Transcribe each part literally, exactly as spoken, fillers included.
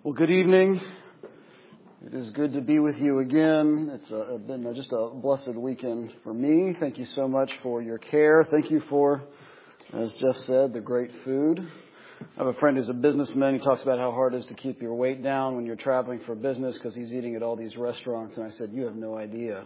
Well, good evening. It is good to be with you again. It's a, been just a blessed weekend for me. Thank you so much for your care. Thank you for, as Jeff said, the great food. I have a friend who's a businessman. He talks about how hard it is to keep your weight down when you're traveling for business because he's eating at all these restaurants. And I said, you have no idea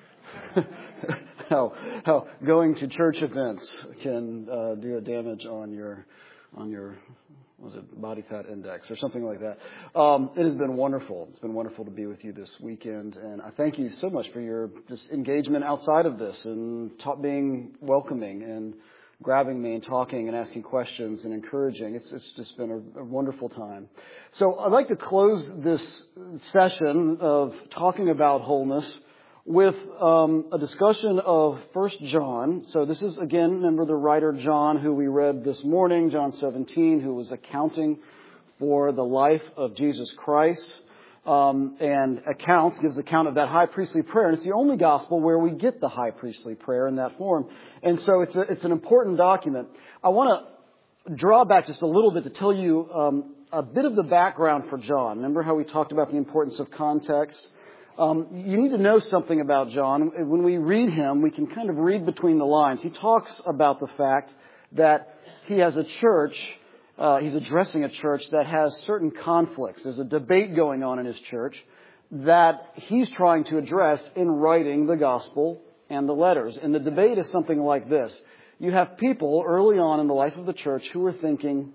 how how going to church events can uh, do a damage on your on your was it body fat index or something like that. Um, it has been wonderful. It's been wonderful to be with you this weekend, and I thank you so much for your just engagement outside of this and ta- being welcoming and grabbing me and talking and asking questions and encouraging. It's, it's just been a, a wonderful time. So I'd like to close this session of talking about wholeness with um, a discussion of First John. So this is, again, remember the writer John, who we read this morning, John seventeen, who was accounting for the life of Jesus Christ, um, and accounts, gives account of that high priestly prayer. And it's the only gospel where we get the high priestly prayer in that form. And so it's a, it's an important document. I want to draw back just a little bit to tell you um, a bit of the background for John. Remember how we talked about the importance of context? Um, you need to know something about John. When we read him, we can kind of read between the lines. He talks about the fact that he has a church, uh, he's addressing a church that has certain conflicts. There's a debate going on in his church that he's trying to address in writing the gospel and the letters. And the debate is something like this. You have people early on in the life of the church who are thinking,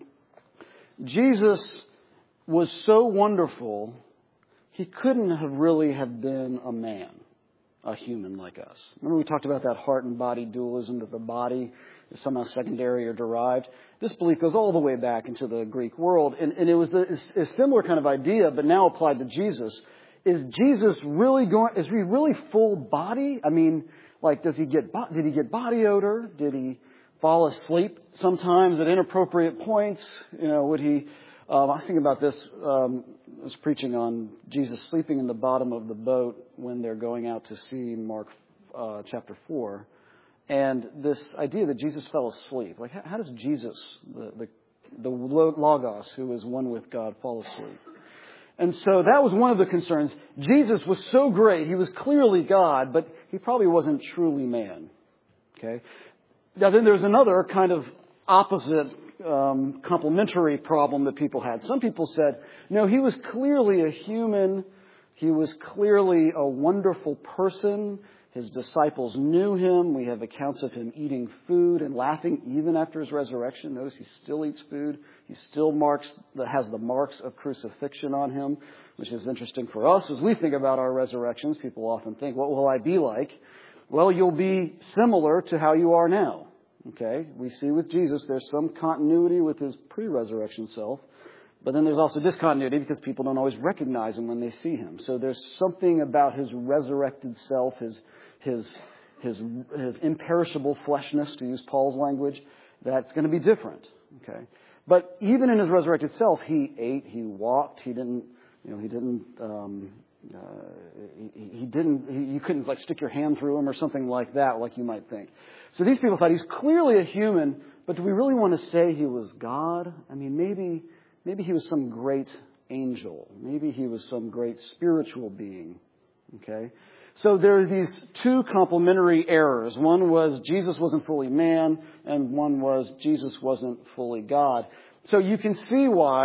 Jesus was so wonderful, he couldn't have really have been a man, a human like us. Remember we talked about that heart and body dualism, that the body is somehow secondary or derived. This belief goes all the way back into the Greek world. And, and it was the, a similar kind of idea, but now applied to Jesus. Is Jesus really going, is he really full body? I mean, like, does he get, did he get body odor? Did he fall asleep sometimes at inappropriate points? You know, would he... Um, I was thinking about this. Um, I was preaching on Jesus sleeping in the bottom of the boat when they're going out to sea in Mark uh, chapter four. And this idea that Jesus fell asleep. Like, how, how does Jesus, the, the, the Logos, who is one with God, fall asleep? And so that was one of the concerns. Jesus was so great. He was clearly God, but he probably wasn't truly man. Okay. Now then there's another kind of opposite Um, complementary problem that people had. Some people said, no, he was clearly a human. He was clearly a wonderful person. His disciples knew him. We have accounts of him eating food and laughing even after his resurrection. Notice he still eats food. He still marks, has the marks of crucifixion on him, which is interesting for us. As we think about our resurrections, people often think, what will I be like? Well, you'll be similar to how you are now. Okay, we see with Jesus there's some continuity with his pre-resurrection self, but then there's also discontinuity because people don't always recognize him when they see him. So there's something about his resurrected self, his his his his imperishable fleshness, to use Paul's language, that's going to be different. Okay, but even in his resurrected self, he ate, he walked, he didn't, you know, he didn't. Um, Uh, he, he didn't, he, you couldn't like stick your hand through him or something like that, like you might think. So these people thought he's clearly a human, but do we really want to say he was God? I mean, maybe, maybe he was some great angel. Maybe he was some great spiritual being. Okay. So there are these two complementary errors. One was Jesus wasn't fully man, and one was Jesus wasn't fully God. So you can see why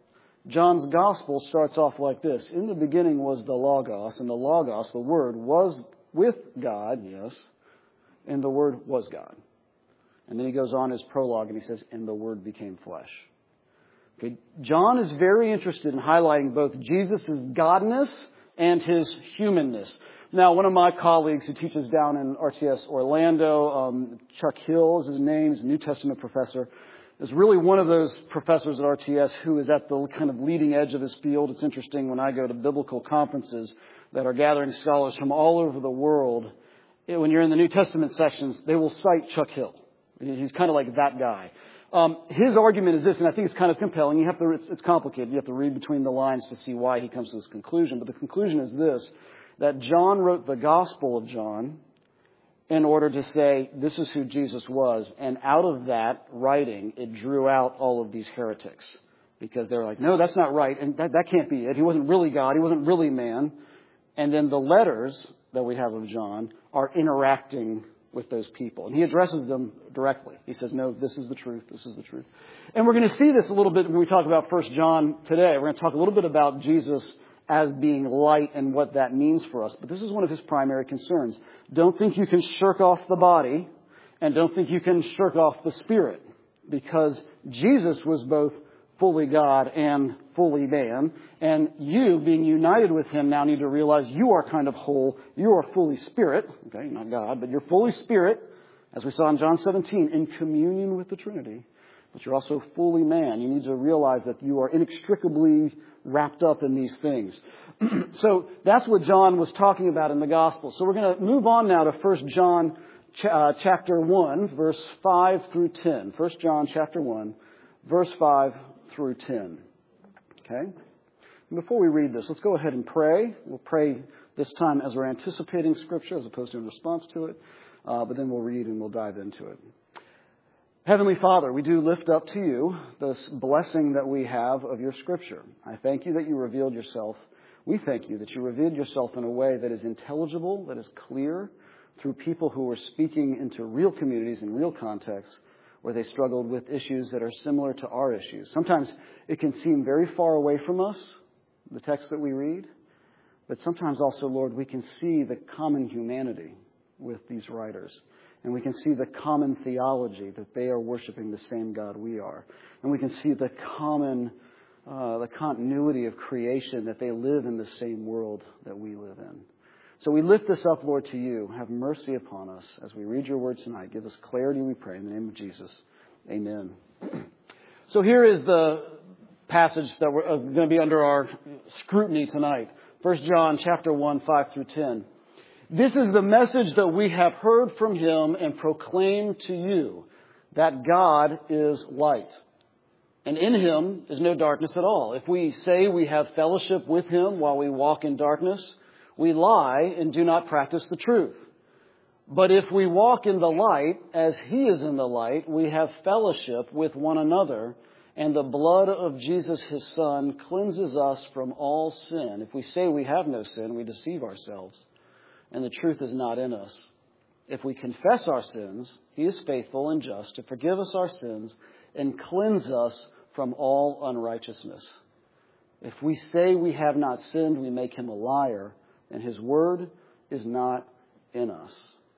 John's gospel starts off like this. In the beginning was the Logos, and the Logos, the Word, was with God, yes, and the Word was God. And then he goes on his prologue and he says, and the Word became flesh. Okay, John is very interested in highlighting both Jesus' godness and his humanness. Now, one of my colleagues who teaches down in R T S Orlando, um, Chuck Hill is his name, he's a New Testament professor, is really one of those professors at R T S who is at the kind of leading edge of his field. It's interesting when I go to biblical conferences that are gathering scholars from all over the world. When you're in the New Testament sections, they will cite Chuck Hill. He's kind of like that guy. Um, his argument is this, and I think it's kind of compelling. You have to, it's, it's complicated. You have to read between the lines to see why he comes to this conclusion. But the conclusion is this, that John wrote the Gospel of John in order to say, this is who Jesus was. And out of that writing, it drew out all of these heretics. because they're like, no, that's not right. And that, that can't be it. He wasn't really God. He wasn't really man. And then the letters that we have of John are interacting with those people. And he addresses them directly. He says, no, this is the truth. This is the truth. And we're going to see this a little bit when we talk about First John today. We're going to talk a little bit about Jesus as being light and what that means for us. But this is one of his primary concerns. Don't think you can shirk off the body, and don't think you can shirk off the spirit, because Jesus was both fully God and fully man. And you, being united with him, now need to realize you are kind of whole. You are fully spirit. Okay, not God, but you're fully spirit, as we saw in John seventeen, in communion with the Trinity. But you're also fully man. You need to realize that you are inextricably wrapped up in these things. So that's what John was talking about in the gospel. So we're going to move on now to First John ch- uh, chapter one, verse five through ten. First John chapter one, verse five through ten. Okay? And before we read this, let's go ahead and pray. We'll pray this time as we're anticipating Scripture as opposed to in response to it. Uh, but then we'll read and we'll dive into it. Heavenly Father, we do lift up to you this blessing that we have of your Scripture. I thank you that you revealed yourself. We thank you that you revealed yourself in a way that is intelligible, that is clear, through people who were speaking into real communities in real contexts where they struggled with issues that are similar to our issues. Sometimes it can seem very far away from us, the text that we read, but sometimes also, Lord, we can see the common humanity with these writers. And we can see the common theology that they are worshiping the same God we are. And we can see the common, uh, the continuity of creation, that they live in the same world that we live in. So we lift this up, Lord, to you. Have mercy upon us as we read your word tonight. Give us clarity, we pray, in the name of Jesus. Amen. So here is the passage that we're going to be under our scrutiny tonight. First John chapter one, five through ten. This is the message that we have heard from him and proclaimed to you, that God is light, and in him is no darkness at all. If we say we have fellowship with him while we walk in darkness, we lie and do not practice the truth. But if we walk in the light, as he is in the light, we have fellowship with one another, and the blood of Jesus, his Son, cleanses us from all sin. If we say we have no sin, we deceive ourselves, and the truth is not in us. If we confess our sins, he is faithful and just to forgive us our sins and cleanse us from all unrighteousness. If we say we have not sinned, we make him a liar, and his word is not in us.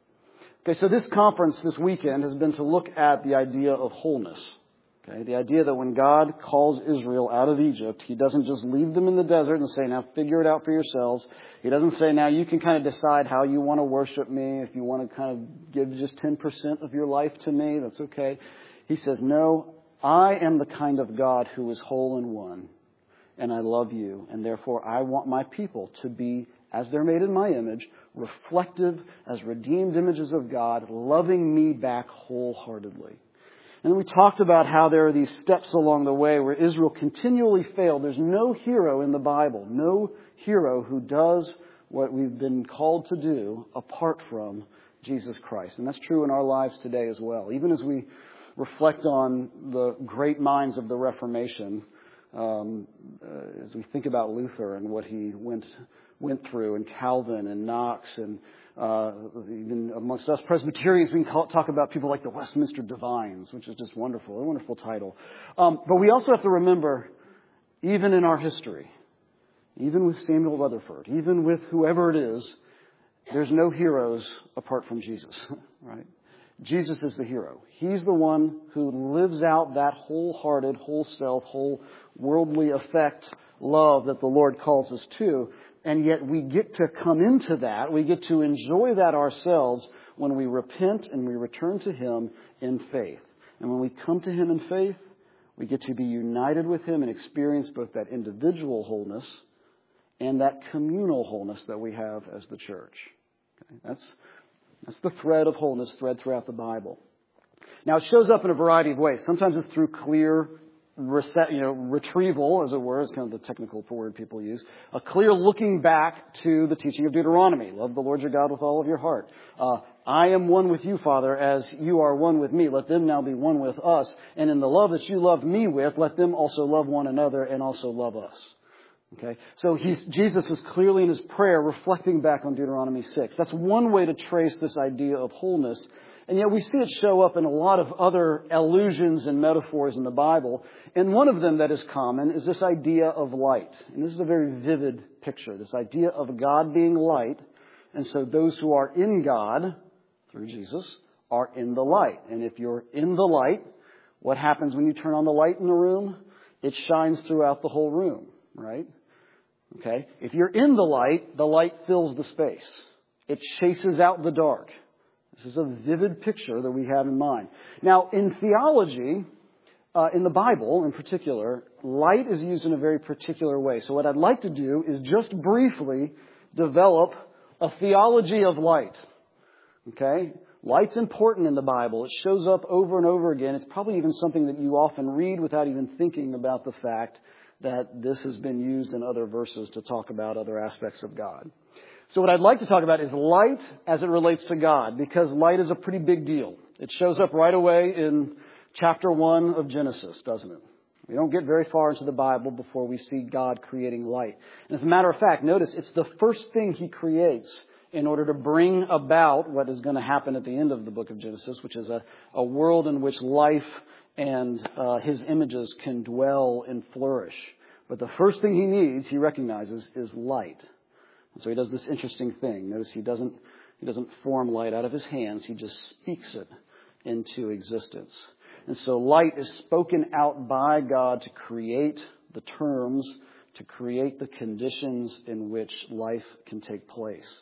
Okay, so this conference this weekend has been to look at the idea of wholeness. Okay, the idea that when God calls Israel out of Egypt, he doesn't just leave them in the desert and say, now figure it out for yourselves. He doesn't say, now you can kind of decide how you want to worship me. If you want to kind of give just ten percent of your life to me, that's okay. He says, no, I am the kind of God who is whole in one, and I love you, and therefore I want my people to be, as they're made in my image, reflective as redeemed images of God, loving me back wholeheartedly. And we talked about how there are these steps along the way where Israel continually failed. There's no hero in the Bible, no hero who does what we've been called to do apart from Jesus Christ. And that's true in our lives today as well. Even as we reflect on the great minds of the Reformation, um, uh, as we think about Luther and what he went went through, and Calvin and Knox, and uh, even amongst us Presbyterians, we can call, talk about people like the Westminster Divines, which is just wonderful, a wonderful title. Um, but we also have to remember, even in our history, even with Samuel Rutherford, even with whoever it is, there's no heroes apart from Jesus, right? Jesus is the hero. He's the one who lives out that wholehearted, whole self, whole worldly effect love that the Lord calls us to. And yet we get to come into that. We get to enjoy that ourselves when we repent and we return to him in faith. And when we come to him in faith, we get to be united with him and experience both that individual wholeness and that communal wholeness that we have as the church. Okay? That's, that's the thread of wholeness thread throughout the Bible. Now, it shows up in a variety of ways. Sometimes it's through clear You know, retrieval, as it were, is kind of the technical word people use. A clear looking back to the teaching of Deuteronomy. Love the Lord your God with all of your heart. Uh, I am one with you, Father, as you are one with me. Let them now be one with us. And in the love that you loved me with, let them also love one another and also love us. Okay, so he's, Jesus is clearly in his prayer reflecting back on Deuteronomy six. That's one way to trace this idea of wholeness. And yet we see it show up in a lot of other allusions and metaphors in the Bible. And one of them that is common is this idea of light. And this is a very vivid picture, this idea of God being light. And so those who are in God, through Jesus, are in the light. And if you're in the light, what happens when you turn on the light in the room? It shines throughout the whole room, right? Okay? If you're in the light, the light fills the space. It chases out the dark. This is a vivid picture that we have in mind. Now, in theology, uh, in the Bible in particular, light is used in a very particular way. So what I'd like to do is just briefly develop a theology of light. Okay? Light's important in the Bible. It shows up over and over again. It's probably even something that you often read without even thinking about the fact that this has been used in other verses to talk about other aspects of God. So what I'd like to talk about is light as it relates to God, because light is a pretty big deal. It shows up right away in chapter one of Genesis, doesn't it? We don't get very far into the Bible before we see God creating light. And as a matter of fact, notice it's the first thing he creates in order to bring about what is going to happen at the end of the book of Genesis, which is a, a world in which life and uh, his images can dwell and flourish. But the first thing he needs, he recognizes, is light. And so he does this interesting thing. Notice he doesn't he doesn't form light out of his hands. He just speaks it into existence. And so light is spoken out by God to create the terms, to create the conditions in which life can take place.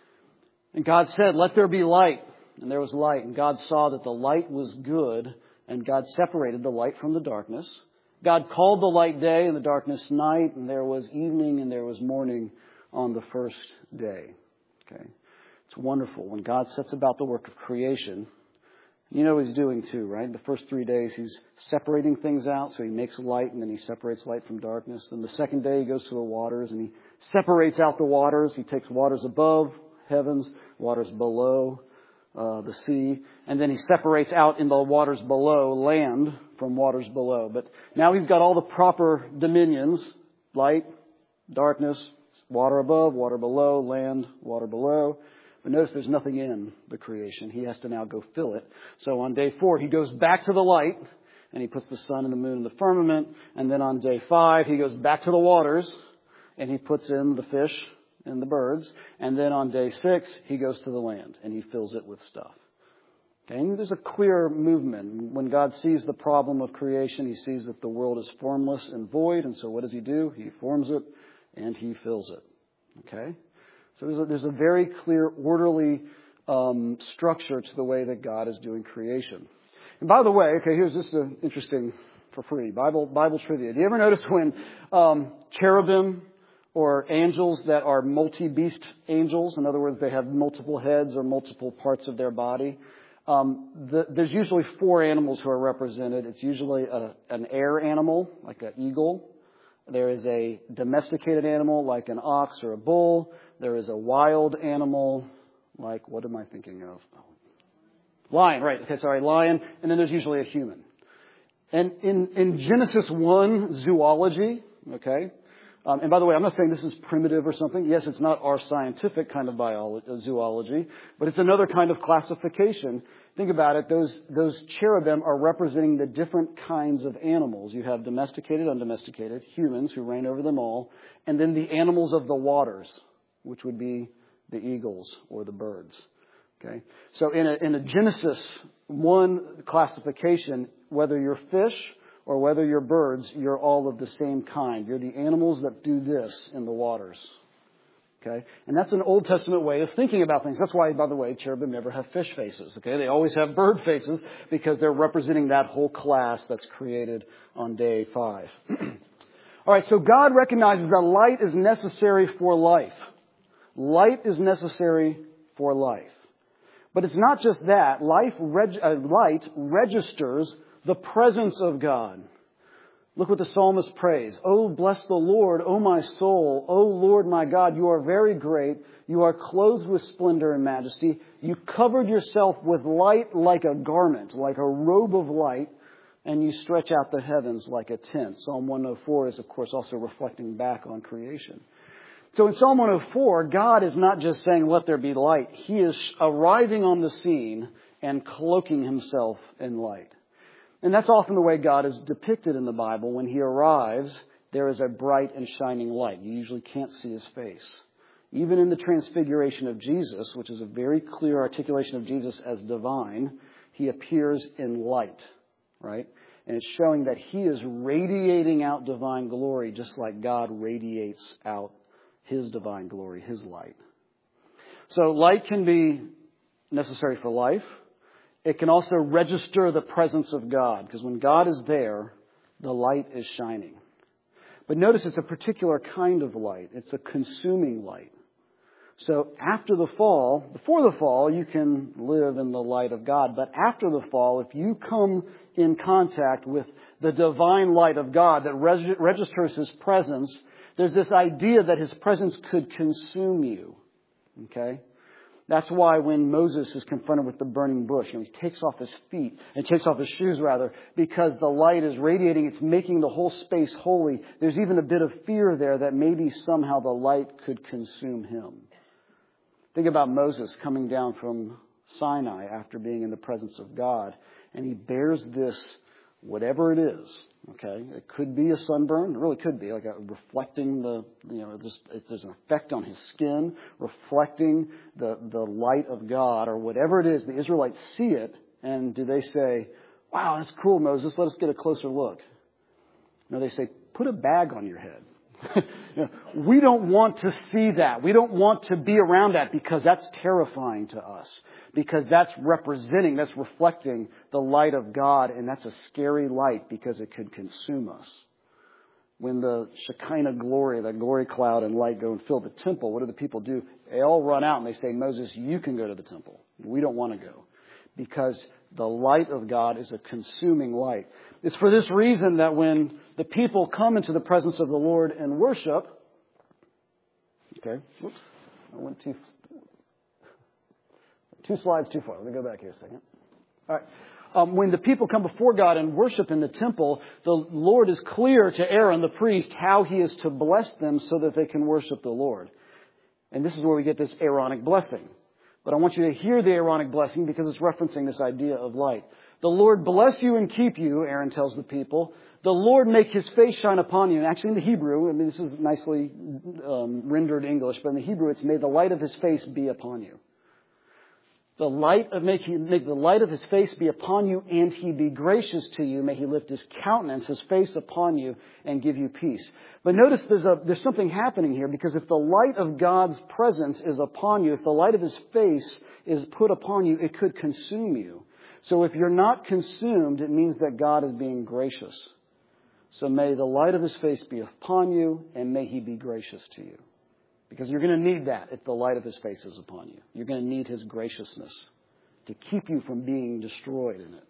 And God said, "Let there be light." And there was light. And God saw that the light was good. And God separated the light from the darkness. God called the light day and the darkness night. And there was evening and there was morning on the first day. Okay, it's wonderful. When God sets about the work of creation, you know what he's doing too, right? The first three days he's separating things out. So he makes light and then he separates light from darkness. Then the second day he goes to the waters and he separates out the waters. He takes waters above heavens, waters below Uh, the sea, and then he separates out in the waters below land from waters below. But now he's got all the proper dominions: light, darkness, water above, water below, land, water below. But notice there's nothing in the creation. He has to now go fill it. So on day four, he goes back to the light and he puts the sun and the moon in the firmament. And then on day five, he goes back to the waters and he puts in the fish and the birds. And then on day six, he goes to the land and he fills it with stuff. Okay, and there's a clear movement. When God sees the problem of creation, he sees that the world is formless and void. And so what does he do? He forms it and he fills it. Okay, so there's a, there's a very clear, orderly um, structure to the way that God is doing creation. And by the way, okay, here's just an interesting, for free, Bible Bible trivia. Do you ever notice when um, cherubim or angels that are multi-beast angels, in other words, they have multiple heads or multiple parts of their body, um, the, there's usually four animals who are represented. It's usually a, an air animal, like an eagle. There is a domesticated animal, like an ox or a bull. There is a wild animal, like, what am I thinking of? Oh. Lion, right. Okay, sorry, lion. And then there's usually a human. And in, in Genesis one zoology, okay, Um, and by the way, I'm not saying this is primitive or something. Yes, it's not our scientific kind of biology, zoology, but it's another kind of classification. Think about it. Those, those cherubim are representing the different kinds of animals. You have domesticated, undomesticated, humans who reign over them all, and then the animals of the waters, which would be the eagles or the birds. Okay. So in a, in a Genesis one classification, whether you're fish or whether you're birds, you're all of the same kind. You're the animals that do this in the waters. Okay? And that's an Old Testament way of thinking about things. That's why, by the way, cherubim never have fish faces. Okay? They always have bird faces because they're representing that whole class that's created on day five. All right, so God recognizes that light is necessary for life. Light is necessary for life. But it's not just that. Life reg- uh, light registers the presence of God. Look what the psalmist prays. Oh, bless the Lord, O my soul. O Lord my God, you are very great. You are clothed with splendor and majesty. You covered yourself with light like a garment, like a robe of light, and you stretch out the heavens like a tent. Psalm one oh four is, of course, also reflecting back on creation. So in Psalm one oh four, God is not just saying, let there be light. He is arriving on the scene and cloaking himself in light. And that's often the way God is depicted in the Bible. When he arrives, there is a bright and shining light. You usually can't see his face. Even in the transfiguration of Jesus, which is a very clear articulation of Jesus as divine, he appears in light, right? And it's showing that he is radiating out divine glory just like God radiates out his divine glory, his light. So light can be necessary for life. It can also register the presence of God, because when God is there, the light is shining. But notice it's a particular kind of light. It's a consuming light. So after the fall, before the fall, you can live in the light of God. But after the fall, if you come in contact with the divine light of God that reg- registers his presence, there's this idea that his presence could consume you. Okay? That's why when Moses is confronted with the burning bush, you know, he takes off his feet and takes off his shoes rather, because the light is radiating. It's making the whole space holy. There's even a bit of fear there that maybe somehow the light could consume him. Think about Moses coming down from Sinai after being in the presence of God, and he bears this, whatever it is. Okay, it could be a sunburn. It really could be like a reflecting the, you know, just, there's an effect on his skin, reflecting the, the light of God or whatever it is. The Israelites see it, and do they say, wow, that's cool, Moses, let us get a closer look? No, they say, put a bag on your head. You know, we don't want to see that. We don't want to be around that because that's terrifying to us. Because that's representing, that's reflecting the light of God, and that's a scary light because it could consume us. When the Shekinah glory, the glory cloud and light go and fill the temple, what do the people do? They all run out and they say, Moses, you can go to the temple. We don't want to go. Because the light of God is a consuming light. It's for this reason that when the people come into the presence of the Lord and worship, okay, whoops, I went too, two slides too far. Let me go back here a second. All right. Um, when the people come before God and worship in the temple, the Lord is clear to Aaron, the priest, how he is to bless them so that they can worship the Lord. And this is where we get this Aaronic blessing. But I want you to hear the Aaronic blessing because it's referencing this idea of light. The Lord bless you and keep you, Aaron tells the people. The Lord make his face shine upon you. And actually in the Hebrew, I mean, this is nicely um, rendered English, but in the Hebrew it's may the light of his face be upon you. The light of make, he, make the light of his face be upon you, and he be gracious to you. May he lift his countenance, his face upon you, and give you peace. But notice there's a there's something happening here, because if the light of God's presence is upon you, if the light of his face is put upon you, it could consume you. So if you're not consumed, it means that God is being gracious. So may the light of his face be upon you, and may he be gracious to you. Because you're going to need that if the light of his face is upon you. You're going to need his graciousness to keep you from being destroyed in it.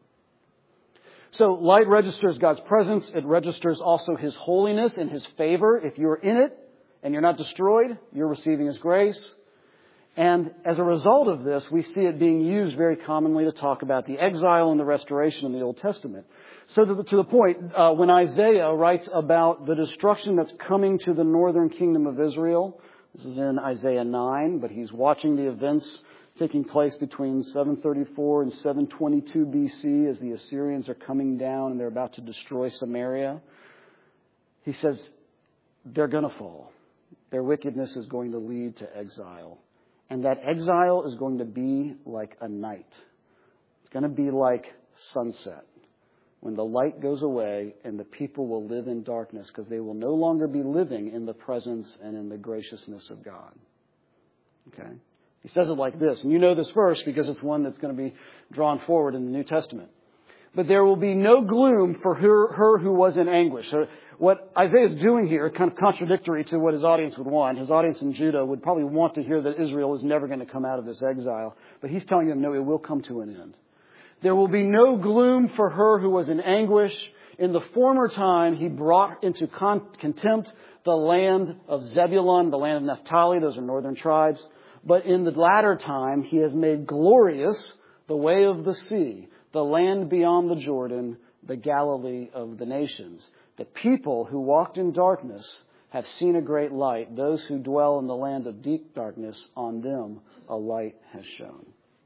So light registers God's presence. It registers also his holiness and his favor. If you're in it and you're not destroyed, you're receiving his grace. And as a result of this, we see it being used very commonly to talk about the exile and the restoration in the Old Testament. So to the, to the point, uh, when Isaiah writes about the destruction that's coming to the northern kingdom of Israel, this is in Isaiah nine, but he's watching the events taking place between seven thirty-four and seven twenty-two B C as the Assyrians are coming down and they're about to destroy Samaria. He says they're going to fall. Their wickedness is going to lead to exile. And that exile is going to be like a night. It's going to be like sunset, when the light goes away and the people will live in darkness because they will no longer be living in the presence and in the graciousness of God. Okay? He says it like this, and you know this verse because it's one that's going to be drawn forward in the New Testament. But there will be no gloom for her, her who was in anguish. So what Isaiah is doing here, kind of contradictory to what his audience would want. His audience in Judah would probably want to hear that Israel is never going to come out of this exile. But he's telling them, no, it will come to an end. There will be no gloom for her who was in anguish. In the former time, he brought into con- contempt the land of Zebulun, the land of Naphtali. Those are northern tribes. But in the latter time, he has made glorious the way of the sea, the land beyond the Jordan, the Galilee of the nations. The people who walked in darkness have seen a great light. Those who dwell in the land of deep darkness, on them a light has shone.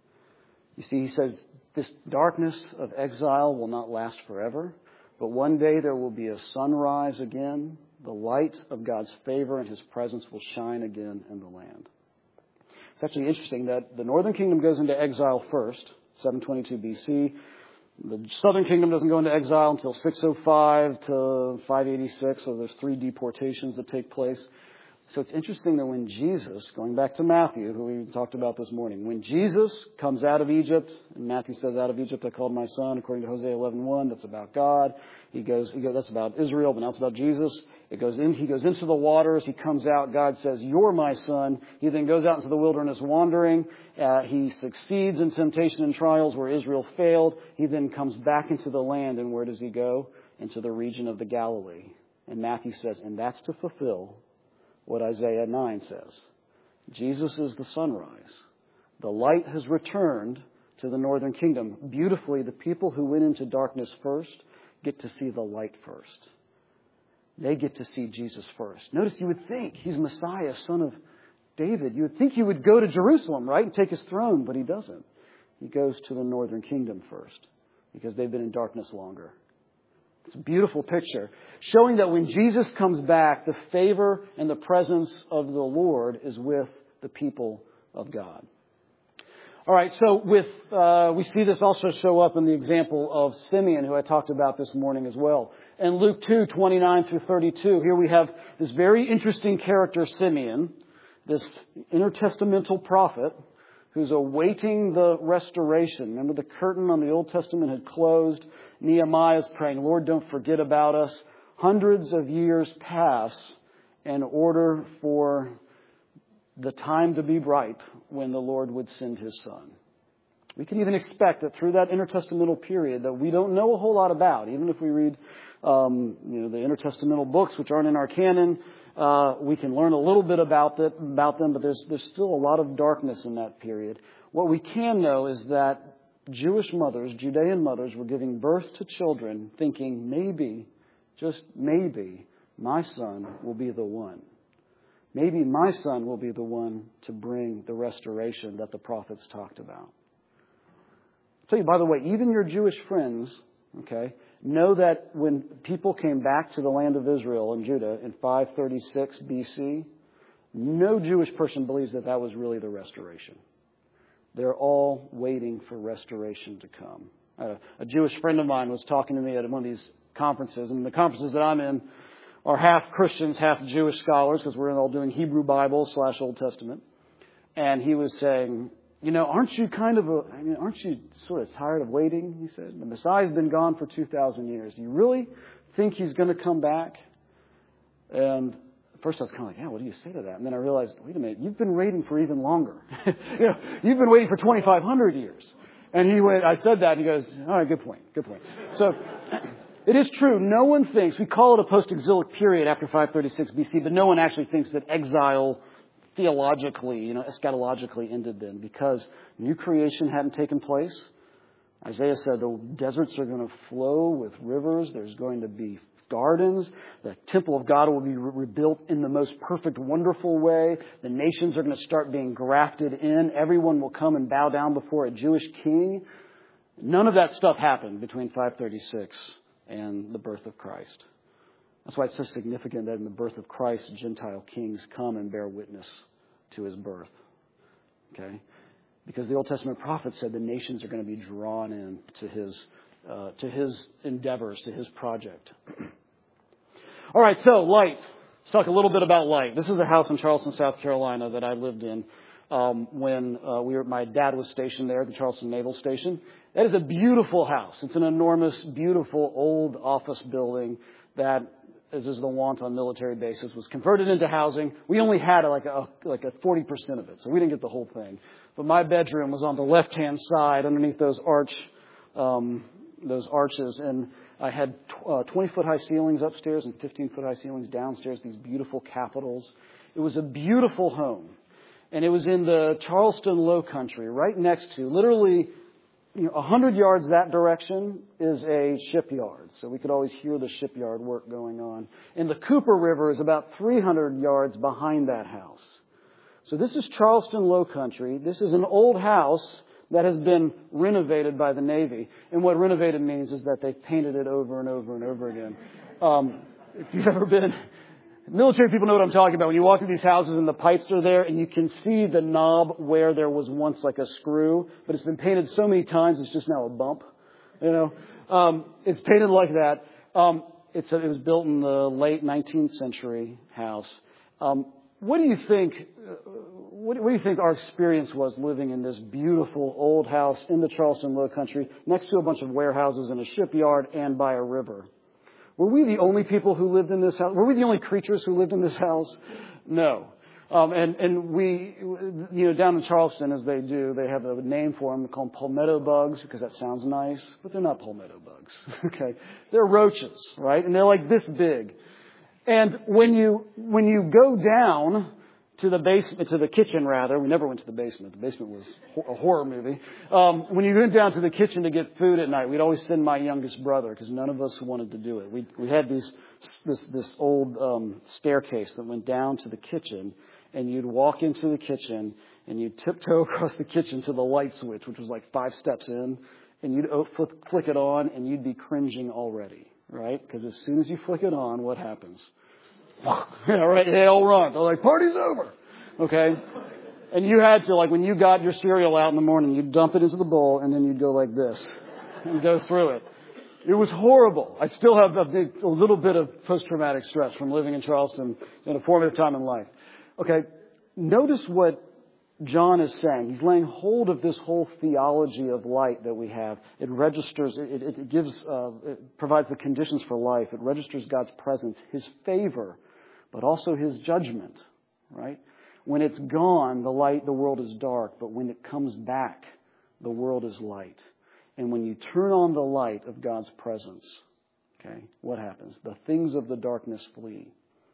You see, he says, this darkness of exile will not last forever, but one day there will be a sunrise again. The light of God's favor and his presence will shine again in the land. It's actually interesting that the northern kingdom goes into exile first, seven twenty-two B C. The southern kingdom doesn't go into exile until six oh five to five eighty-six, so there's three deportations that take place. So it's interesting that when Jesus, going back to Matthew, who we talked about this morning, when Jesus comes out of Egypt, and Matthew says, out of Egypt I called my son, according to Hosea eleven one, that's about God. He goes, he goes, that's about Israel, but now it's about Jesus. It goes in, he goes into the waters, he comes out, God says, you're my son. He then goes out into the wilderness wandering. Uh, he succeeds in temptation and trials where Israel failed. He then comes back into the land, and where does he go? Into the region of the Galilee. And Matthew says, and that's to fulfill what Isaiah nine says. Jesus is the sunrise. The light has returned to the northern kingdom. Beautifully, the people who went into darkness first get to see the light first. They get to see Jesus first. Notice, you would think he's Messiah, son of David. You would think he would go to Jerusalem, right, and take his throne, but he doesn't. He goes to the northern kingdom first because they've been in darkness longer. It's a beautiful picture showing that when Jesus comes back, the favor and the presence of the Lord is with the people of God. All right, so with uh, we see this also show up in the example of Simeon, who I talked about this morning as well. In Luke two, twenty-nine through thirty-two, here we have this very interesting character, Simeon, this intertestamental prophet who's awaiting the restoration. Remember, the curtain on the Old Testament had closed. Nehemiah is praying, Lord, don't forget about us. Hundreds of years pass in order for the time to be ripe when the Lord would send his son. We can even expect that through that intertestamental period that we don't know a whole lot about, even if we read um, you know, the intertestamental books, which aren't in our canon, uh, we can learn a little bit about, that, about them, but there's, there's still a lot of darkness in that period. What we can know is that Jewish mothers, Judean mothers, were giving birth to children thinking, maybe, just maybe, my son will be the one. Maybe my son will be the one to bring the restoration that the prophets talked about. I'll tell you, by the way, even your Jewish friends, okay, know that when people came back to the land of Israel and Judah in five thirty-six B C, no Jewish person believes that that was really the restoration. They're all waiting for restoration to come. Uh, a Jewish friend of mine was talking to me at one of these conferences, and the conferences that I'm in are half Christians, half Jewish scholars, because we're all doing Hebrew Bible slash Old Testament. And he was saying, you know, aren't you kind of a, I mean, aren't you sort of tired of waiting? He said, the Messiah's been gone for two thousand years. Do you really think he's going to come back? And at first I was kind of like, yeah, what do you say to that? And then I realized, wait a minute, you've been waiting for even longer. you know, you've been waiting for twenty-five hundred years. And he went, I said that, and he goes, all right, good point, good point. So it is true. No one thinks, we call it a post-exilic period after five thirty-six B C, but no one actually thinks that exile theologically, you know, eschatologically ended then, because new creation hadn't taken place. Isaiah said the deserts are going to flow with rivers. There's going to be gardens. The temple of God will be re- rebuilt in the most perfect, wonderful way. The nations are going to start being grafted in. Everyone will come and bow down before a Jewish king. None of that stuff happened between five thirty-six and the birth of Christ. That's why it's so significant that in the birth of Christ, Gentile kings come and bear witness to his birth. Okay? Because the Old Testament prophet said the nations are going to be drawn in to his, uh, to his endeavors, to his project. All right, so light. Let's talk a little bit about light. This is a house in Charleston, South Carolina that I lived in um, when uh, we were. My dad was stationed there at the Charleston Naval Station. That is a beautiful house. It's an enormous, beautiful, old office building that, as is the wont on military bases, was converted into housing. We only had like a like a forty percent of it, so we didn't get the whole thing. But my bedroom was on the left-hand side, underneath those arch, um, those arches, and I had uh, twenty-foot high ceilings upstairs and fifteen-foot high ceilings downstairs, these beautiful capitals. It was a beautiful home. And it was in the Charleston Low Country, right next to, literally, you know, one hundred yards that direction is a shipyard. So we could always hear the shipyard work going on. And the Cooper River is about three hundred yards behind that house. So this is Charleston Low Country. This is an old house that has been renovated by the Navy. And what renovated means is that they've painted it over and over and over again. Um, if you've ever been... Military people know what I'm talking about. When you walk through these houses and the pipes are there and you can see the knob where there was once like a screw, but it's been painted so many times it's just now a bump. You know, um, it's painted like that. Um, it's a, it was built in the late nineteenth century house. Um, what do you think? Uh, what, what do you think our experience was living in this beautiful old house in the Charleston Low Country, next to a bunch of warehouses and a shipyard and by a river? Were we the only people who lived in this house? Were we the only creatures who lived in this house? No. Um, and, and we, you know, down in Charleston, as they do, they have a name for them. They call them palmetto bugs because that sounds nice, but they're not palmetto bugs. Okay. They're roaches, right? And they're like this big. And when you, when you go down to the basement, to the kitchen rather, we never went to the basement. The basement was a horror movie. Um, when you went down to the kitchen to get food at night, we'd always send my youngest brother because none of us wanted to do it. We we had these this this old um, staircase that went down to the kitchen, and you'd walk into the kitchen and you'd tiptoe across the kitchen to the light switch, which was like five steps in, and you'd flick, flick it on, and you'd be cringing already, right? Because as soon as you flick it on, what happens? Yeah, right. They all run. They're like, party's over. Okay. And you had to, like, when you got your cereal out in the morning, you'd dump it into the bowl and then you'd go like this and go through it. It was horrible. I still have a, big, a little bit of post-traumatic stress from living in Charleston in a formative time in life. Okay. Notice what John is saying. He's laying hold of this whole theology of light that we have. It registers, it, it, it gives, uh, it provides the conditions for life. It registers God's presence, His favor, but also His judgment, right? When it's gone, the light, the world is dark, but when it comes back, the world is light. And when you turn on the light of God's presence, okay, what happens? The things of the darkness flee.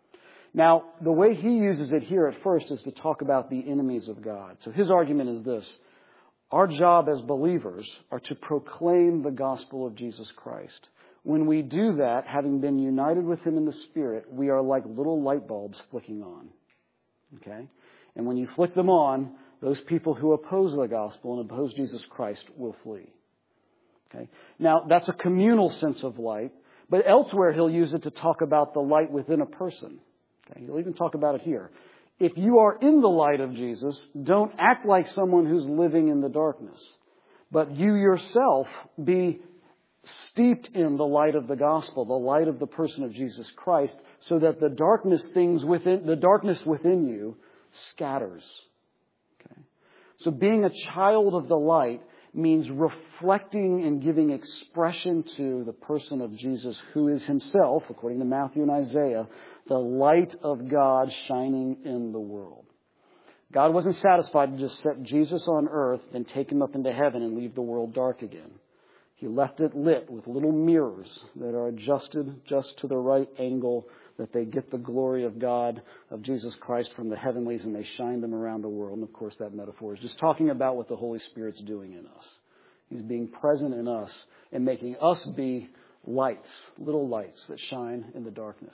Now, the way he uses it here at first is to talk about the enemies of God. So his argument is this. Our job as believers are to proclaim the gospel of Jesus Christ. When we do that, having been united with Him in the Spirit, we are like little light bulbs flicking on. Okay? And when you flick them on, those people who oppose the gospel and oppose Jesus Christ will flee. Okay? Now, that's a communal sense of light, but elsewhere he'll use it to talk about the light within a person. Okay? He'll even talk about it here. If you are in the light of Jesus, don't act like someone who's living in the darkness, but you yourself be steeped in the light of the gospel, the light of the person of Jesus Christ, so that the darkness things within the darkness within you scatters. Okay? So being a child of the light means reflecting and giving expression to the person of Jesus, who is Himself, according to Matthew and Isaiah, the light of God shining in the world. God wasn't satisfied to just set Jesus on earth and take Him up into heaven and leave the world dark again. He left it lit with little mirrors that are adjusted just to the right angle, that they get the glory of God, of Jesus Christ from the heavenlies, and they shine them around the world. And of course that metaphor is just talking about what the Holy Spirit's doing in us. He's being present in us and making us be lights, little lights that shine in the darkness.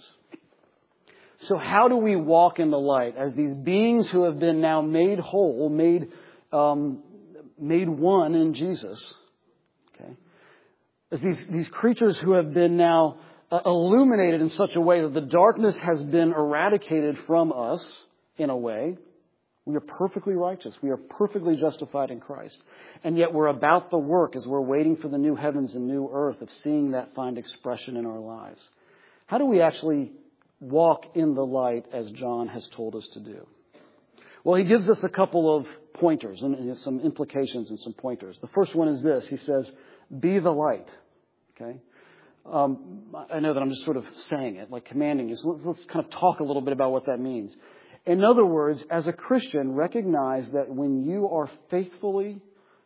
So how do we walk in the light as these beings who have been now made whole, made um, made one in Jesus? Okay, as these these creatures who have been now uh, illuminated in such a way that the darkness has been eradicated from us. In a way, we are perfectly righteous. We are perfectly justified in Christ, and yet we're about the work as we're waiting for the new heavens and new earth of seeing that find expression in our lives. How do we actually walk in the light as John has told us to do? Well, he gives us a couple of pointers and some implications and some pointers. The first one is this. He says, be the light. Okay? Um, I know that I'm just sort of saying it, like commanding you. So let's, let's kind of talk a little bit about what that means. In other words, as a Christian, recognize that when you are faithfully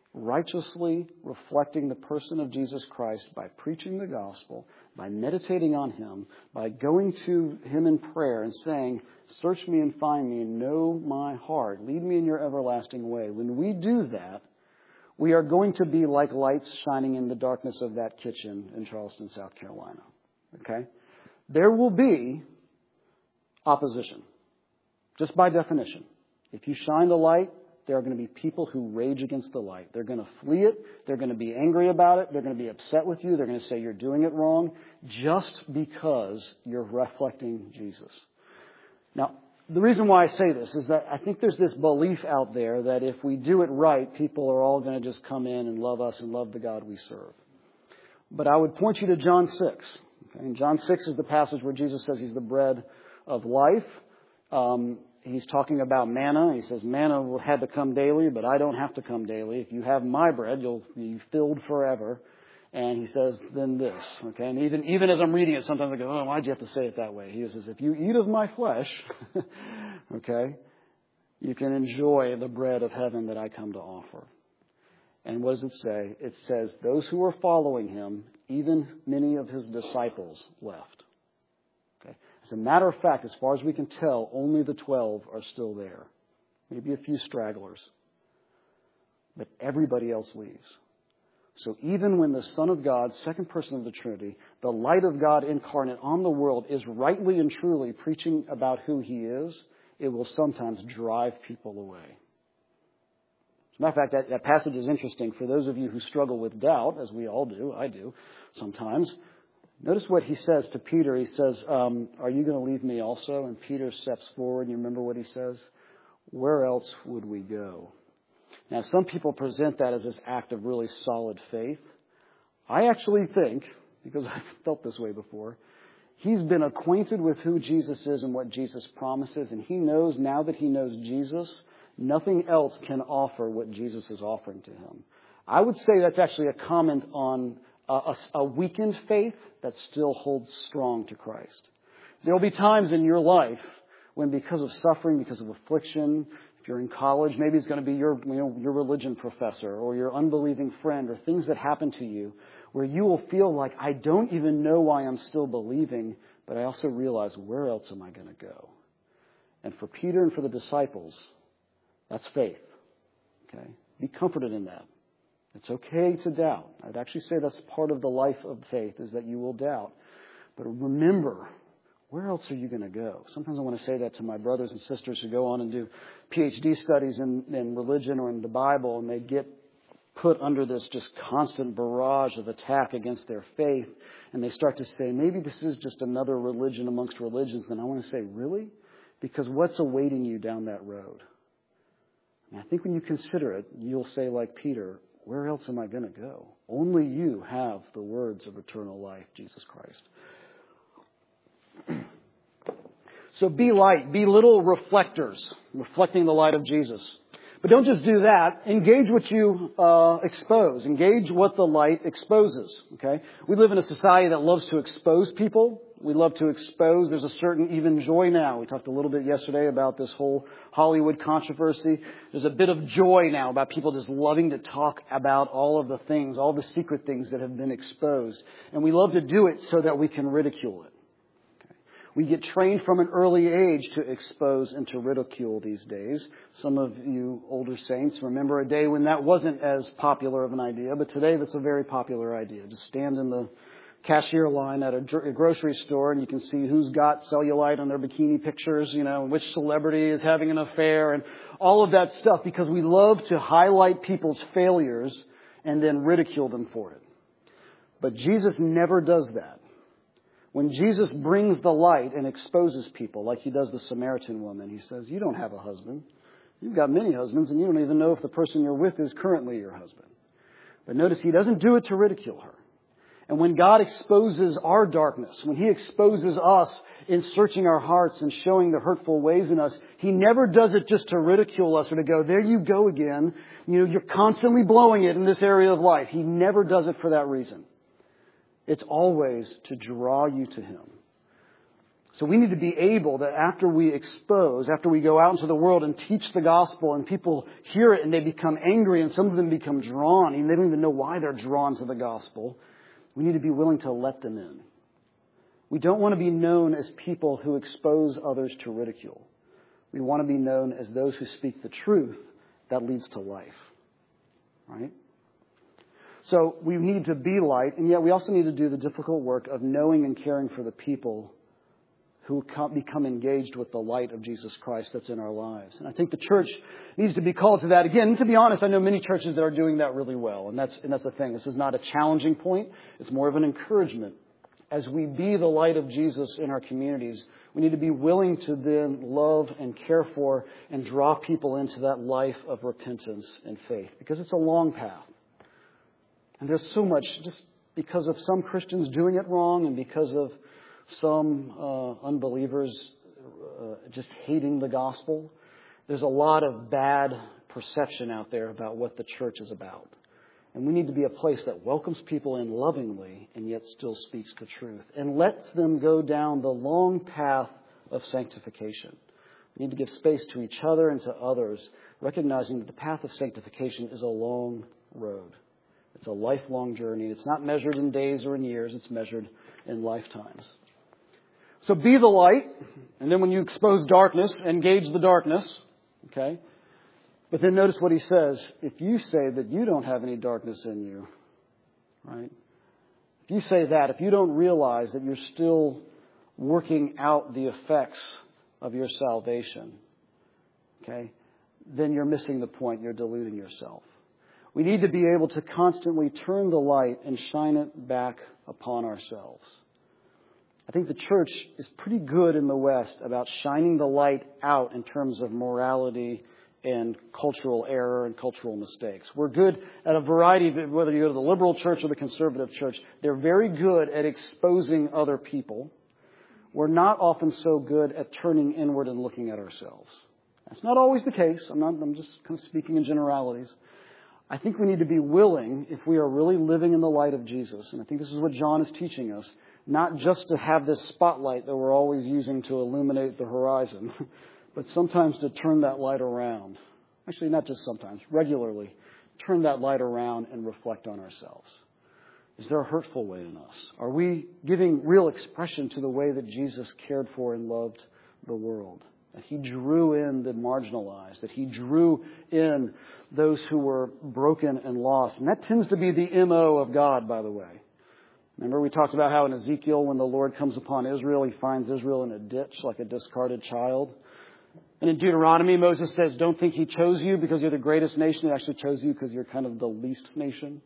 righteously reflecting the person of Jesus Christ by preaching the gospel, by meditating on Him, by going to Him in prayer and saying, search me and find me and know my heart. Lead me in your everlasting way. When we do that, we are going to be like lights shining in the darkness of that kitchen in Charleston, South Carolina. Okay? There will be opposition, just by definition. If you shine the light, there are going to be people who rage against the light. They're going to flee it. They're going to be angry about it. They're going to be upset with you. They're going to say you're doing it wrong just because you're reflecting Jesus. Now, the reason why I say this is that I think there's this belief out there that if we do it right, people are all going to just come in and love us and love the God we serve. But I would point you to John six. Okay? And John six is the passage where Jesus says He's the bread of life. Um, He's talking about manna. He says, manna had to come daily, but I don't have to come daily. If you have my bread, you'll be filled forever. And he says, then this. Okay, and even even as I'm reading it, sometimes I go, oh, why'd you have to say it that way? He says, if you eat of my flesh, okay, you can enjoy the bread of heaven that I come to offer. And what does it say? It says, those who were following Him, even many of His disciples left. As a matter of fact, as far as we can tell, only the twelve are still there. Maybe a few stragglers. But everybody else leaves. So even when the Son of God, second person of the Trinity, the light of God incarnate on the world, is rightly and truly preaching about who He is, it will sometimes drive people away. As a matter of fact, that, that passage is interesting for those of you who struggle with doubt, as we all do, I do sometimes. Notice what He says to Peter. He says, um, are you going to leave me also? And Peter steps forward. And you remember what he says? Where else would we go? Now, some people present that as this act of really solid faith. I actually think, because I've felt this way before, he's been acquainted with who Jesus is and what Jesus promises. And he knows, now that he knows Jesus, nothing else can offer what Jesus is offering to him. I would say that's actually a comment on a, a, a weakened faith that still holds strong to Christ. There will be times in your life when, because of suffering, because of affliction, if you're in college, maybe it's going to be your, you know, your religion professor or your unbelieving friend or things that happen to you where you will feel like, I don't even know why I'm still believing, but I also realize, where else am I going to go? And for Peter and for the disciples, that's faith. Okay? Be comforted in that. It's okay to doubt. I'd actually say that's part of the life of faith, is that you will doubt. But remember, where else are you going to go? Sometimes I want to say that to my brothers and sisters who go on and do P H D studies in, in religion or in the Bible, and they get put under this just constant barrage of attack against their faith, and they start to say, maybe this is just another religion amongst religions. And I want to say, really? Because what's awaiting you down that road? And I think when you consider it, you'll say like Peter, where else am I going to go? Only you have the words of eternal life, Jesus Christ. So be light, be little reflectors, reflecting the light of Jesus. But don't just do that. Engage what you uh, expose. Engage what the light exposes. Okay? We live in a society that loves to expose people. We love to expose. There's a certain even joy now. We talked a little bit yesterday about this whole Hollywood controversy. There's a bit of joy now about people just loving to talk about all of the things, all the secret things that have been exposed. And we love to do it so that we can ridicule it. We get trained from an early age to expose and to ridicule these days. Some of you older saints remember a day when that wasn't as popular of an idea, but today that's a very popular idea. Just stand in the cashier line at a grocery store and you can see who's got cellulite on their bikini pictures, you know, which celebrity is having an affair and all of that stuff, because we love to highlight people's failures and then ridicule them for it. But Jesus never does that. When Jesus brings the light and exposes people, like he does the Samaritan woman, he says, you don't have a husband. You've got many husbands, and you don't even know if the person you're with is currently your husband. But notice he doesn't do it to ridicule her. And when God exposes our darkness, when he exposes us in searching our hearts and showing the hurtful ways in us, he never does it just to ridicule us or to go, there you go again. You know, you're constantly blowing it in this area of life. He never does it for that reason. It's always to draw you to him. So we need to be able that after we expose, after we go out into the world and teach the gospel and people hear it and they become angry and some of them become drawn and they don't even know why they're drawn to the gospel, we need to be willing to let them in. We don't want to be known as people who expose others to ridicule. We want to be known as those who speak the truth that leads to life. Right? So we need to be light, and yet we also need to do the difficult work of knowing and caring for the people who become engaged with the light of Jesus Christ that's in our lives. And I think the church needs to be called to that. Again, to be honest, I know many churches that are doing that really well, and that's, and that's the thing. This is not a challenging point. It's more of an encouragement. As we be the light of Jesus in our communities, we need to be willing to then love and care for and draw people into that life of repentance and faith, because it's a long path. And there's so much, just because of some Christians doing it wrong and because of some uh, unbelievers uh, just hating the gospel, there's a lot of bad perception out there about what the church is about. And we need to be a place that welcomes people in lovingly and yet still speaks the truth and lets them go down the long path of sanctification. We need to give space to each other and to others, recognizing that the path of sanctification is a long road. It's a lifelong journey. It's not measured in days or in years. It's measured in lifetimes. So be the light. And then when you expose darkness, engage the darkness. Okay? But then notice what he says. If you say that you don't have any darkness in you, right? If you say that, if you don't realize that you're still working out the effects of your salvation, okay, then you're missing the point. You're deluding yourself. We need to be able to constantly turn the light and shine it back upon ourselves. I think the church is pretty good in the West about shining the light out in terms of morality and cultural error and cultural mistakes. We're good at a variety of, whether you go to the liberal church or the conservative church, they're very good at exposing other people. We're not often so good at turning inward and looking at ourselves. That's not always the case. I'm not, I'm just kind of speaking in generalities. I think we need to be willing, if we are really living in the light of Jesus, and I think this is what John is teaching us, not just to have this spotlight that we're always using to illuminate the horizon, but sometimes to turn that light around. Actually, not just sometimes, regularly. Turn that light around and reflect on ourselves. Is there a hurtful way in us? Are we giving real expression to the way that Jesus cared for and loved the world? That he drew in the marginalized, that he drew in those who were broken and lost. And that tends to be the M O of God, by the way. Remember we talked about how in Ezekiel, when the Lord comes upon Israel, he finds Israel in a ditch like a discarded child. And in Deuteronomy, Moses says, don't think he chose you because you're the greatest nation. He actually chose you because you're kind of the least nation.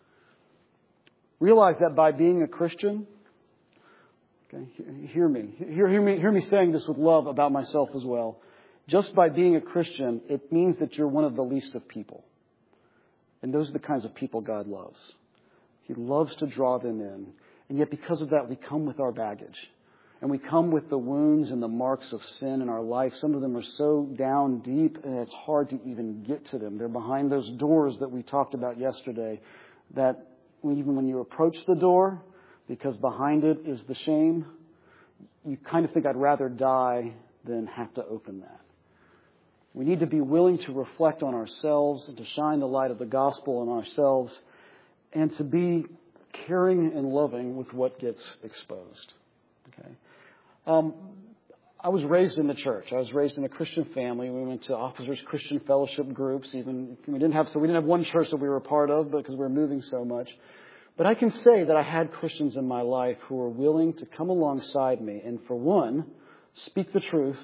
Realize that by being a Christian, okay, hear me. Hear, hear me. Hear me saying this with love about myself as well. Just by being a Christian, it means that you're one of the least of people. And those are the kinds of people God loves. He loves to draw them in. And yet because of that, we come with our baggage. And we come with the wounds and the marks of sin in our life. Some of them are so down deep and it's hard to even get to them. They're behind those doors that we talked about yesterday, that even when you approach the door, because behind it is the shame, you kind of think I'd rather die than have to open that. We need to be willing to reflect on ourselves and to shine the light of the gospel on ourselves and to be caring and loving with what gets exposed. Okay. Um, I was raised in the church. I was raised in a Christian family. We went to Officers Christian Fellowship groups. Even we didn't have so we didn't have one church that we were a part of because we were moving so much. But I can say that I had Christians in my life who were willing to come alongside me and, for one, speak the truth,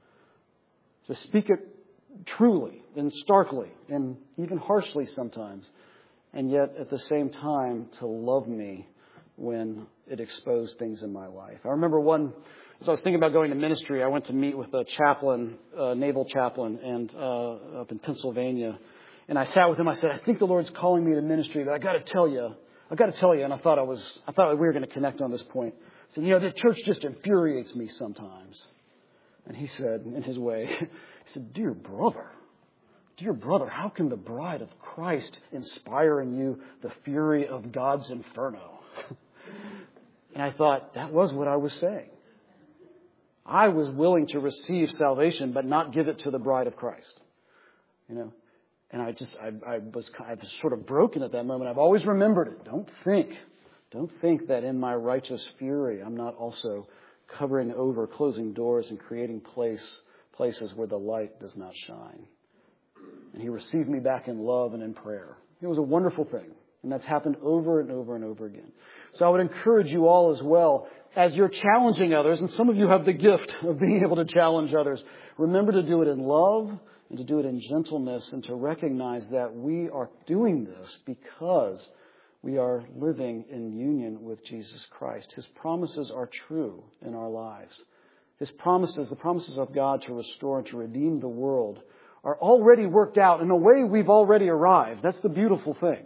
to speak it truly and starkly and even harshly sometimes, and yet at the same time to love me when it exposed things in my life. I remember one, as I was thinking about going to ministry, I went to meet with a chaplain, a naval chaplain, and uh, up in Pennsylvania. And I sat with him. I said, I think the Lord's calling me to ministry, but I got to tell you, I got to tell you. And I thought I was, I thought we were going to connect on this point. I said, you know, the church just infuriates me sometimes. And he said, in his way, he said, dear brother, dear brother, how can the bride of Christ inspire in you the fury of God's inferno? And I thought, that was what I was saying. I was willing to receive salvation, but not give it to the bride of Christ. You know, and I just, I, I was, I was sort of broken at that moment. I've always remembered it. Don't think, don't think that in my righteous fury, I'm not also covering over, closing doors, and creating place, places where the light does not shine. And He received me back in love and in prayer. It was a wonderful thing. And that's happened over and over and over again. So I would encourage you all as well, as you're challenging others, and some of you have the gift of being able to challenge others, remember to do it in love and to do it in gentleness and to recognize that we are doing this because we are living in union with Jesus Christ. His promises are true in our lives. His promises, the promises of God to restore and to redeem the world, are already worked out. In a way, we've already arrived. That's the beautiful thing.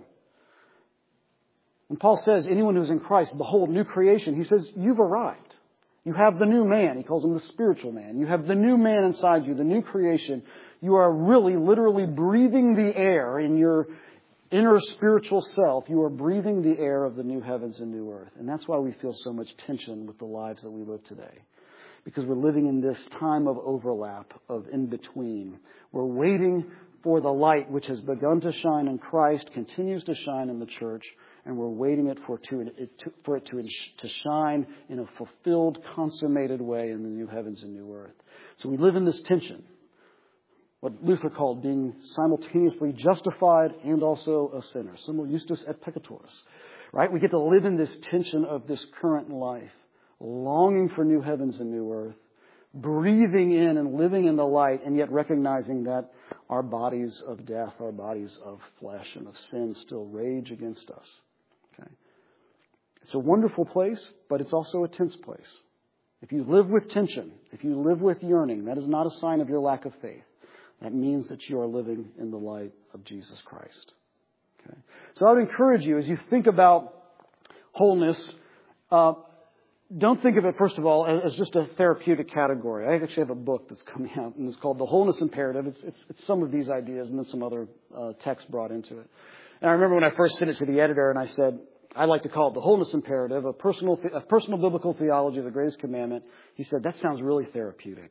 And Paul says, anyone who's in Christ, behold, new creation. He says, you've arrived. You have the new man. He calls him the spiritual man. You have the new man inside you, the new creation. You are really, literally breathing the air in your inner spiritual self. You are breathing the air of the new heavens and new earth. And that's why we feel so much tension with the lives that we live today. Because we're living in this time of overlap, of in-between. We're waiting for the light which has begun to shine in Christ, continues to shine in the church, and we're waiting it for, to, it to, for it to, to shine in a fulfilled, consummated way in the new heavens and new earth. So we live in this tension, what Luther called being simultaneously justified and also a sinner. Simul justus et peccatorus. Right? We get to live in this tension of this current life, longing for new heavens and new earth, breathing in and living in the light, and yet recognizing that our bodies of death, our bodies of flesh and of sin still rage against us. Okay. It's a wonderful place, but it's also a tense place. If you live with tension, if you live with yearning, that is not a sign of your lack of faith. That means that you are living in the light of Jesus Christ. Okay. So I would encourage you, as you think about wholeness, uh, don't think of it, first of all, as just a therapeutic category. I actually have a book that's coming out, and it's called The Wholeness Imperative. It's, it's, it's some of these ideas and then some other uh, text brought into it. And I remember when I first sent it to the editor, and I said, I like to call it The Wholeness Imperative, a personal, a personal biblical theology of the greatest commandment. He said, that sounds really therapeutic.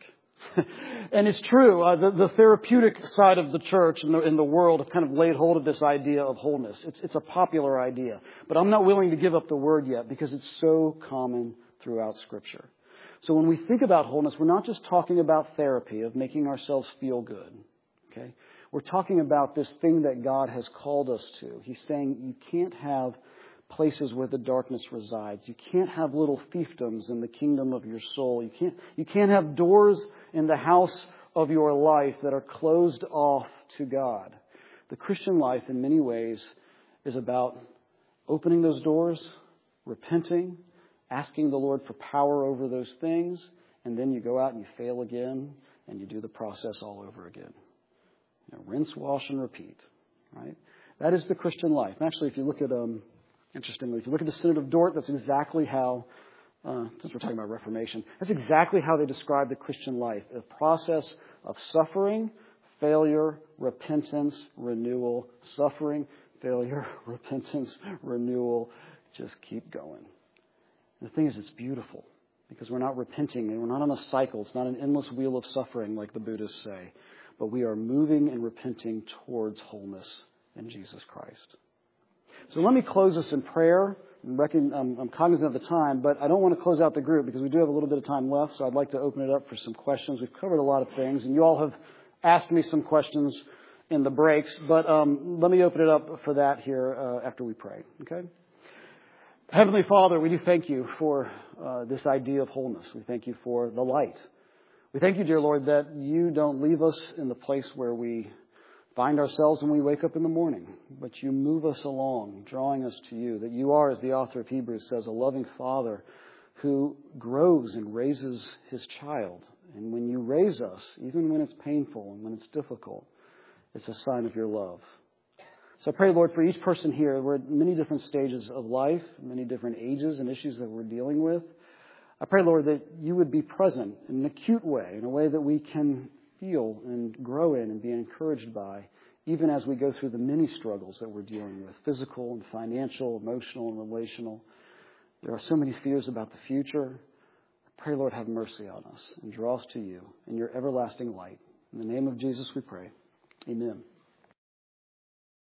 And it's true. Uh, the, the therapeutic side of the church and the, in the world have kind of laid hold of this idea of wholeness. It's, it's a popular idea. But I'm not willing to give up the word yet because it's so common throughout Scripture. So when we think about wholeness, we're not just talking about therapy of making ourselves feel good. Okay? We're talking about this thing that God has called us to. He's saying you can't have places where the darkness resides. You can't have little fiefdoms in the kingdom of your soul. You can't, you can't have doors in the house of your life that are closed off to God. The Christian life, in many ways, is about opening those doors, repenting, asking the Lord for power over those things, and then you go out and you fail again, and you do the process all over again. You know, rinse, wash, and repeat. Right? That is the Christian life. And actually, if you look at, um, interestingly, if you look at the Synod of Dort, that's exactly how, uh, since we're talking about Reformation, that's exactly how they describe the Christian life. A process of suffering, failure, repentance, renewal, suffering, failure, repentance, renewal. Just keep going. And the thing is, it's beautiful because we're not repenting and we're not on a cycle. It's not an endless wheel of suffering like the Buddhists say, but we are moving and repenting towards wholeness in Jesus Christ. So let me close this in prayer. I'm, reckon, I'm, I'm cognizant of the time, but I don't want to close out the group because we do have a little bit of time left, so I'd like to open it up for some questions. We've covered a lot of things, and you all have asked me some questions in the breaks, but um, let me open it up for that here uh, after we pray, okay? Heavenly Father, we do thank you for uh, this idea of wholeness. We thank you for the light. We thank you, dear Lord, that you don't leave us in the place where we find ourselves when we wake up in the morning, but you move us along, drawing us to you, that you are, as the author of Hebrews says, a loving Father who grows and raises his child. And when you raise us, even when it's painful and when it's difficult, it's a sign of your love. So I pray, Lord, for each person here, we're at many different stages of life, many different ages and issues that we're dealing with. I pray, Lord, that you would be present in an acute way, in a way that we can feel and grow in and be encouraged by, even as we go through the many struggles that we're dealing with, physical and financial, emotional and relational. There are so many fears about the future. I Pray, Lord, have mercy on us and draw us to you in your everlasting light. In the name of Jesus we pray. Amen.